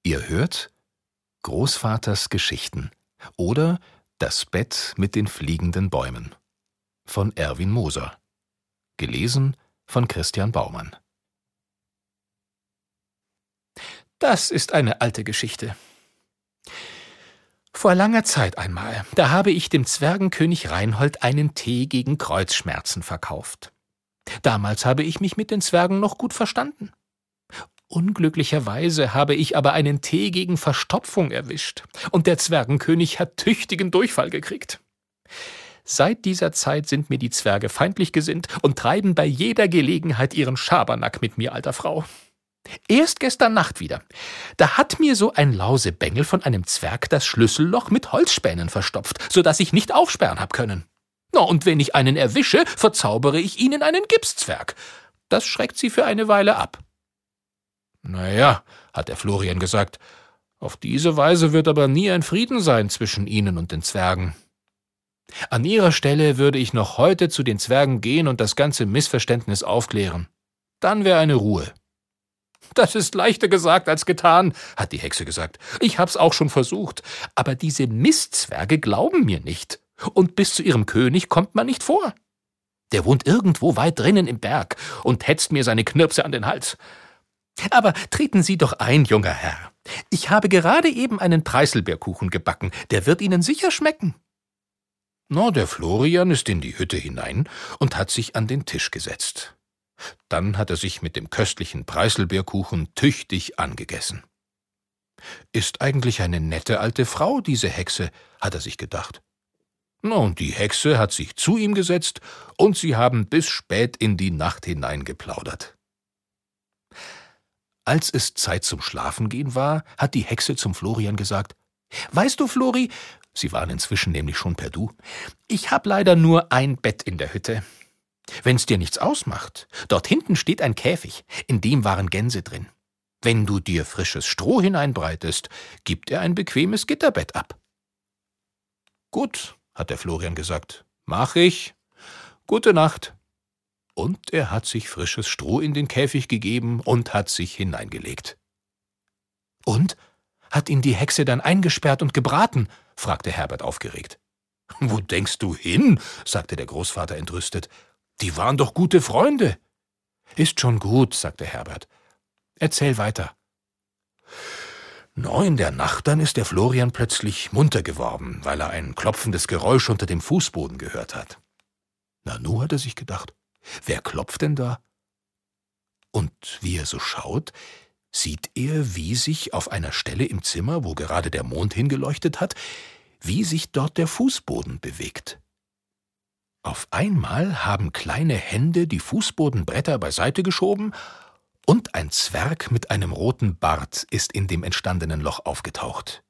Ihr hört Großvaters Geschichten oder Das Bett mit den fliegenden Bäumen von Erwin Moser. Gelesen von Christian Baumann. Das ist eine alte Geschichte. Vor langer Zeit einmal, da habe ich dem Zwergenkönig Reinhold einen Tee gegen Kreuzschmerzen verkauft. Damals habe ich mich mit den Zwergen noch gut verstanden. Unglücklicherweise habe ich aber einen Tee gegen Verstopfung erwischt, und der Zwergenkönig hat tüchtigen Durchfall gekriegt. Seit dieser Zeit sind mir die Zwerge feindlich gesinnt und treiben bei jeder Gelegenheit ihren Schabernack mit mir, alter Frau. Erst gestern Nacht wieder. Da hat mir so ein Lausebengel von einem Zwerg das Schlüsselloch mit Holzspänen verstopft, so dass ich nicht aufsperren hab können. Na, und wenn ich einen erwische, verzaubere ich ihn in einen Gipszwerg. Das schreckt sie für eine Weile ab. »Naja«, hat der Florian gesagt, »auf diese Weise wird aber nie ein Frieden sein zwischen Ihnen und den Zwergen. An Ihrer Stelle würde ich noch heute zu den Zwergen gehen und das ganze Missverständnis aufklären. Dann wäre eine Ruhe.« »Das ist leichter gesagt als getan«, hat die Hexe gesagt. »Ich hab's auch schon versucht, aber diese Misszwerge glauben mir nicht. Und bis zu ihrem König kommt man nicht vor. Der wohnt irgendwo weit drinnen im Berg und hetzt mir seine Knirpse an den Hals. Aber treten Sie doch ein, junger Herr. Ich habe gerade eben einen Preiselbeerkuchen gebacken, der wird Ihnen sicher schmecken.« Na, der Florian ist in die Hütte hinein und hat sich an den Tisch gesetzt. Dann hat er sich mit dem köstlichen Preiselbeerkuchen tüchtig angegessen. »Ist eigentlich eine nette alte Frau, diese Hexe«, hat er sich gedacht. Na, und die Hexe hat sich zu ihm gesetzt, und sie haben bis spät in die Nacht hinein geplaudert. Als es Zeit zum Schlafengehen war, hat die Hexe zum Florian gesagt, »Weißt du, Flori«, sie waren inzwischen nämlich schon per Du, »ich hab leider nur ein Bett in der Hütte. Wenn's dir nichts ausmacht, dort hinten steht ein Käfig, in dem waren Gänse drin. Wenn du dir frisches Stroh hineinbreitest, gibt er ein bequemes Gitterbett ab.« »Gut«, hat der Florian gesagt, »mach ich. Gute Nacht.« Und er hat sich frisches Stroh in den Käfig gegeben und hat sich hineingelegt. »Und? Hat ihn die Hexe dann eingesperrt und gebraten?« fragte Herbert aufgeregt. »Wo denkst du hin?«, sagte der Großvater entrüstet. »Die waren doch gute Freunde.« »Ist schon gut«, sagte Herbert. »Erzähl weiter.« In der Nacht dann ist der Florian plötzlich munter geworden, weil er ein klopfendes Geräusch unter dem Fußboden gehört hat. Na, nu, hat er sich gedacht, wer klopft denn da? Und wie er so schaut, sieht er, wie sich auf einer Stelle im Zimmer, wo gerade der Mond hingeleuchtet hat, wie sich dort der Fußboden bewegt. Auf einmal haben kleine Hände die Fußbodenbretter beiseite geschoben und ein Zwerg mit einem roten Bart ist in dem entstandenen Loch aufgetaucht.